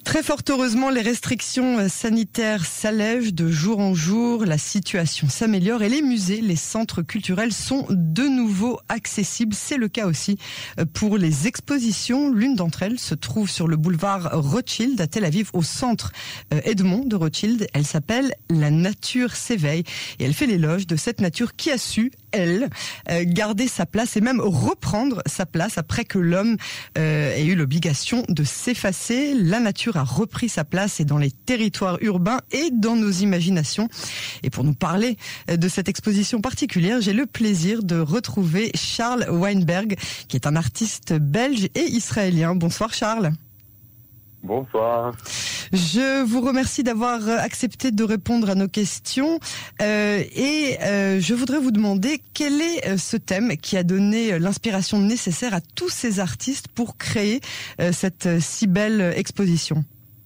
Très fort heureusement, les restrictions sanitaires s'allègent de jour en jour, la situation s'améliore et les musées, les centres culturels sont de nouveau accessibles. C'est le cas aussi pour les expositions. L'une d'entre elles se trouve sur le boulevard Rothschild à Tel Aviv, au centre Edmond de Rothschild. Elle s'appelle La nature s'éveille et elle fait l'éloge de cette nature qui a su, elle, garder sa place et même reprendre sa place après que l'homme ait eu l'obligation de s'effacer. La nature a repris sa place et dans les territoires urbains et dans nos imaginations. Et pour nous parler de cette exposition particulière, j'ai le plaisir de retrouver Charles Weinberg, qui est un artiste belge et israélien. Bonsoir Charles. Bonsoir. Je vous remercie d'avoir accepté de répondre à nos questions et je voudrais vous demander quel est ce thème qui a donné l'inspiration nécessaire à tous ces artistes pour créer cette si belle exposition.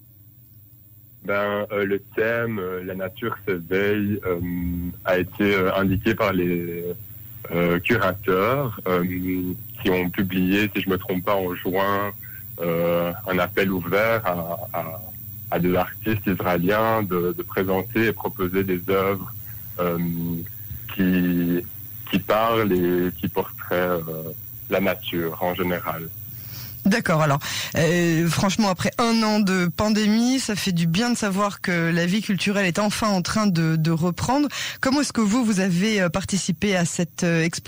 Le thème La nature s'éveille a été indiqué par les curateurs qui ont publié, si je me trompe pas, en juin, un appel ouvert à des artistes israéliens de présenter et proposer des œuvres qui parlent et qui portraient la nature en général. D'accord, alors franchement après 1 an de pandémie, ça fait du bien de savoir que la vie culturelle est enfin en train de reprendre. Comment est-ce que vous avez participé à cette exposition ?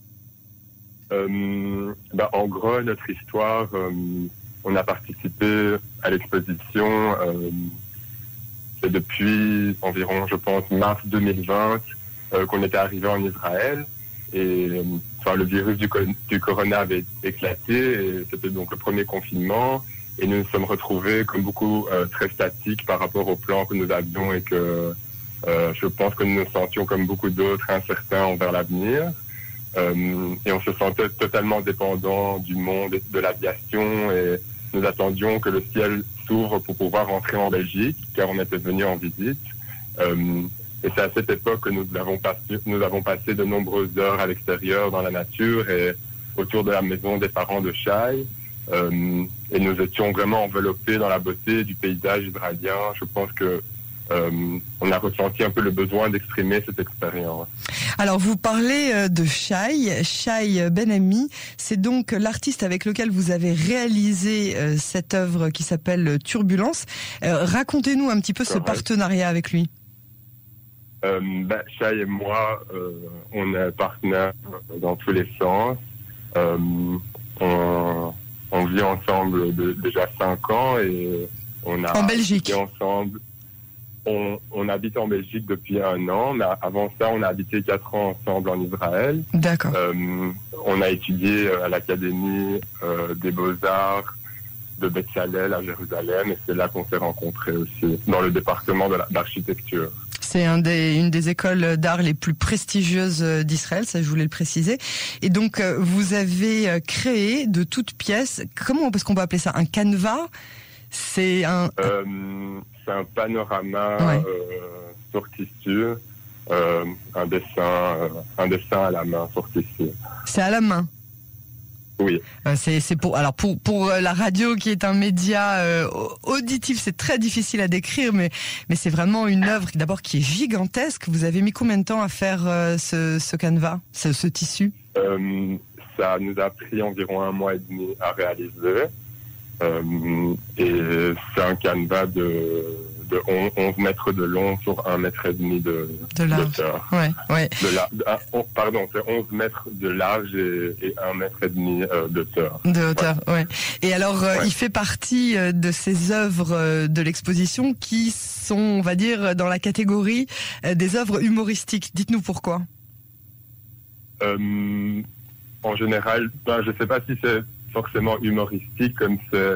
En gros, notre histoire, on a participé à l'exposition c'est depuis environ, je pense, mars 2020 qu'on était arrivé en Israël. Et le virus du corona avait éclaté et c'était donc le premier confinement. Et nous nous sommes retrouvés comme beaucoup très statiques par rapport au plan que nous avions et que je pense que nous nous sentions comme beaucoup d'autres incertains envers l'avenir. Et on se sentait totalement dépendant du monde et de l'aviation et nous attendions que le ciel s'ouvre pour pouvoir rentrer en Belgique car on était venu en visite. Et c'est à cette époque que nous avons passé de nombreuses heures à l'extérieur dans la nature et autour de la maison des parents de Shai. Et nous étions vraiment enveloppés dans la beauté du paysage israélien. Je pense que on a ressenti un peu le besoin d'exprimer cette expérience. Alors vous parlez de Shai Ben-Ami, c'est donc l'artiste avec lequel vous avez réalisé cette œuvre qui s'appelle Turbulence. Racontez-nous un petit peu ce partenariat avec lui. Shai et moi, on est partenaires dans tous les sens. On vit ensemble déjà 5 ans et on a en Belgique. Vécu ensemble. On habite en Belgique depuis 1 an, mais avant ça, on a habité 4 ans ensemble en Israël. D'accord. On a étudié à l'Académie des Beaux-Arts de Beth-Salel à Jérusalem, et c'est là qu'on s'est rencontrés aussi, dans le département de l'architecture. C'est une des écoles d'art les plus prestigieuses d'Israël, ça je voulais le préciser. Et donc vous avez créé de toutes pièces, comment est-ce qu'on peut appeler ça, un canevas ? C'est un panorama sur tissu, un dessin à la main sur tissu. C'est à la main. Oui. C'est pour la radio qui est un média auditif, c'est très difficile à décrire, mais c'est vraiment une œuvre d'abord qui est gigantesque. Vous avez mis combien de temps à faire ce canevas, ce tissu ? Ça nous a pris environ 1 mois et demi à réaliser. Et c'est un canevas de 11 mètres de long sur 1,5 mètre de hauteur. Ouais. C'est 11 mètres de large et 1,5 mètre de hauteur. De hauteur, ouais. Et alors, il fait partie de ces œuvres de l'exposition qui sont, on va dire, dans la catégorie des œuvres humoristiques. Dites-nous pourquoi. En général, je ne sais pas si c'est forcément humoristique, comme c'est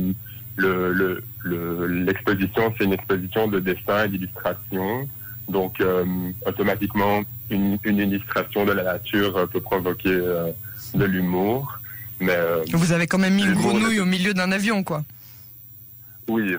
l'exposition, c'est une exposition de dessin et d'illustration. Donc, automatiquement, une illustration de la nature peut provoquer de l'humour. Mais vous avez quand même mis une grenouille au milieu d'un avion, quoi. Oui,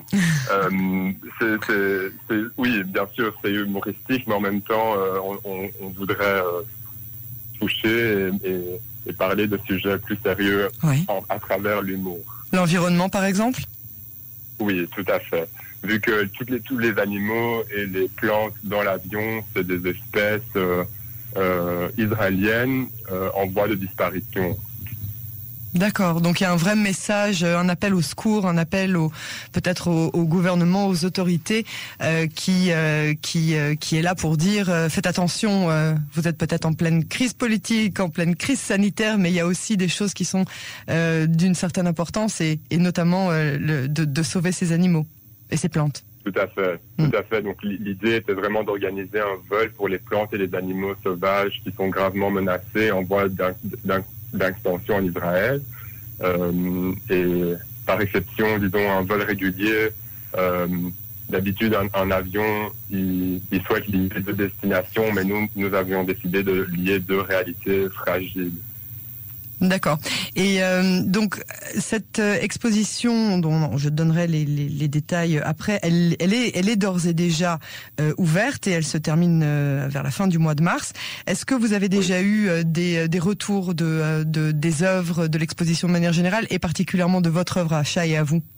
oui, bien sûr, c'est humoristique, mais en même temps, on voudrait toucher et parler de sujets plus sérieux à travers l'humour. L'environnement, par exemple ? Oui, tout à fait. Vu que tous les animaux et les plantes dans l'avion, c'est des espèces israéliennes en voie de disparition. D'accord, donc il y a un vrai message, un appel au secours, un appel peut-être au gouvernement, aux autorités qui est là pour dire faites attention, vous êtes peut-être en pleine crise politique, en pleine crise sanitaire, mais il y a aussi des choses qui sont d'une certaine importance et notamment de sauver ces animaux et ces plantes. Tout à fait, tout à fait. Donc l'idée était vraiment d'organiser un vol pour les plantes et les animaux sauvages qui sont gravement menacés en voie d'extension en Israël. Et par exception, disons, un vol régulier, d'habitude un avion, il souhaite lier deux destinations, mais nous avions décidé de lier deux réalités fragiles. D'accord. Et donc cette exposition, dont je donnerai les détails après, elle est d'ores et déjà ouverte et elle se termine vers la fin du mois de mars. Est-ce que vous avez déjà eu des retours des œuvres de l'exposition de manière générale et particulièrement de votre œuvre à Shai et à vous?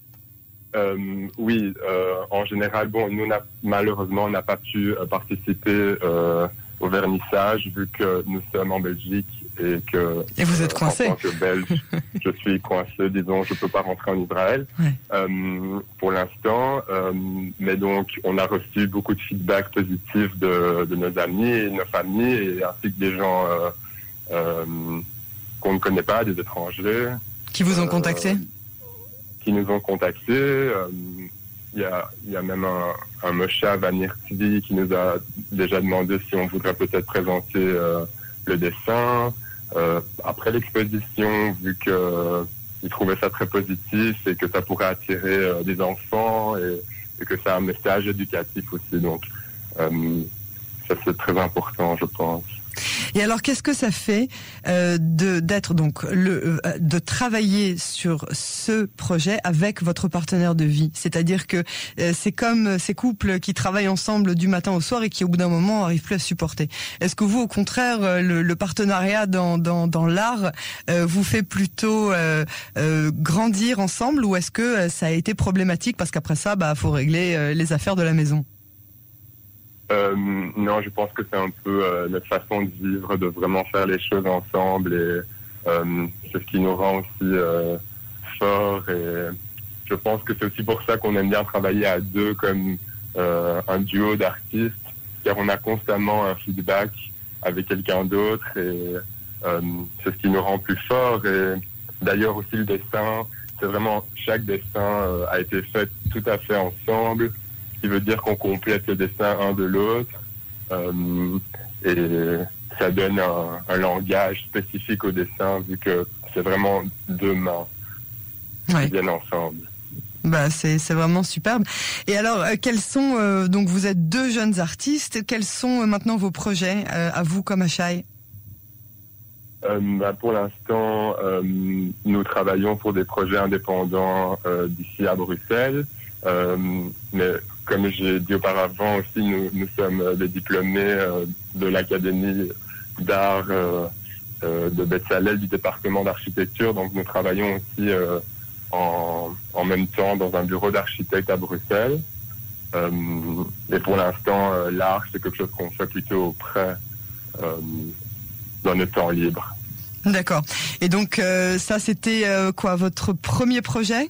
Oui, en général, nous malheureusement on n'a pas pu participer au vernissage vu que nous sommes en Belgique. Et vous êtes coincé. En tant que Belge, je suis coincé, disons, je peux pas rentrer en Israël pour l'instant. Mais donc, on a reçu beaucoup de feedback positifs de nos amis et nos familles, ainsi que des gens qu'on ne connaît pas, des étrangers. Qui vous ont contacté? Qui nous ont contactés. Il y a même un Moshav à Nirtvi qui nous a déjà demandé si on voudrait peut-être présenter le dessin. Après l'exposition, vu qu'il trouvait ça très positif et que ça pourrait attirer des enfants et que ça a un message éducatif aussi. Donc, ça c'est très important, je pense. Et alors, qu'est-ce que ça fait de travailler sur ce projet avec votre partenaire de vie? C'est-à-dire que c'est comme ces couples qui travaillent ensemble du matin au soir et qui, au bout d'un moment, n'arrivent plus à supporter. Est-ce que vous, au contraire, le partenariat dans l'art vous fait plutôt grandir ensemble, ou est-ce que ça a été problématique parce qu'après ça, faut régler les affaires de la maison? Non, je pense que c'est un peu notre façon de vivre, de vraiment faire les choses ensemble, et c'est ce qui nous rend aussi forts. Et je pense que c'est aussi pour ça qu'on aime bien travailler à deux comme un duo d'artistes, car on a constamment un feedback avec quelqu'un d'autre et c'est ce qui nous rend plus forts. Et d'ailleurs aussi le dessin, c'est vraiment chaque dessin a été fait tout à fait ensemble. Ce qui veut dire qu'on complète le dessin un de l'autre et ça donne un langage spécifique au dessin vu que c'est vraiment deux mains qui viennent ensemble. C'est vraiment superbe. Et alors, quels sont donc vous êtes deux jeunes artistes, quels sont maintenant vos projets à vous comme à Shai? Pour l'instant, nous travaillons pour des projets indépendants d'ici à Bruxelles, mais comme j'ai dit auparavant aussi, nous sommes des diplômés de l'Académie d'art de Bezalel du département d'architecture. Donc nous travaillons aussi en même temps dans un bureau d'architecte à Bruxelles. Et pour l'instant, l'art, c'est quelque chose qu'on fait plutôt auprès dans notre temps libre. D'accord. Et donc ça, c'était quoi, votre premier projet?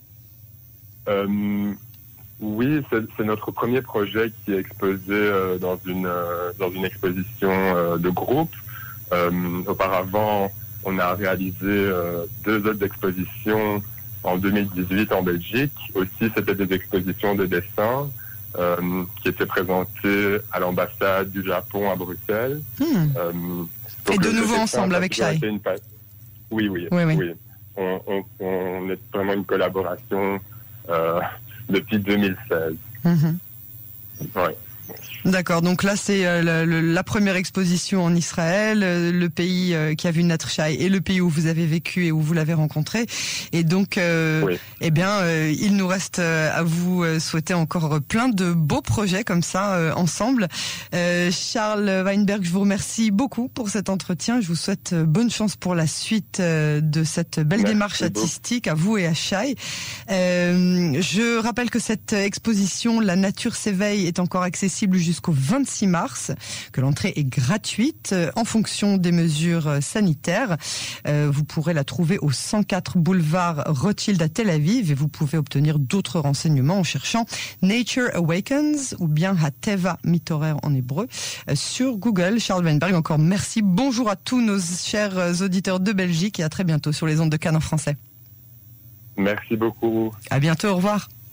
Oui, c'est notre premier projet qui est exposé dans une exposition de groupe. Auparavant, on a réalisé deux autres expositions en 2018 en Belgique. Aussi, c'était des expositions de dessin qui étaient présentées à l'ambassade du Japon à Bruxelles. Et de nouveau ensemble avec Shai. Oui. On est vraiment une collaboration depuis 2016. Ouais. D'accord, donc là c'est la première exposition en Israël, le pays qui a vu naître Shai et le pays où vous avez vécu et où vous l'avez rencontré. Et donc, Oui. il nous reste à vous souhaiter encore plein de beaux projets comme ça ensemble. Charles Weinberg, je vous remercie beaucoup pour cet entretien. Je vous souhaite bonne chance pour la suite de cette belle démarche artistique à vous et à Shai. Je rappelle que cette exposition La Nature s'éveille est encore accessible jusqu'au 26 mars, que l'entrée est gratuite en fonction des mesures sanitaires. Vous pourrez la trouver au 104 boulevard Rothschild à Tel Aviv et vous pouvez obtenir d'autres renseignements en cherchant Nature Awakens ou bien Hateva Mitorer en hébreu sur Google. Charles Weinberg, encore merci. Bonjour à tous nos chers auditeurs de Belgique et à très bientôt sur les ondes de Cannes en français. Merci beaucoup. À bientôt, au revoir.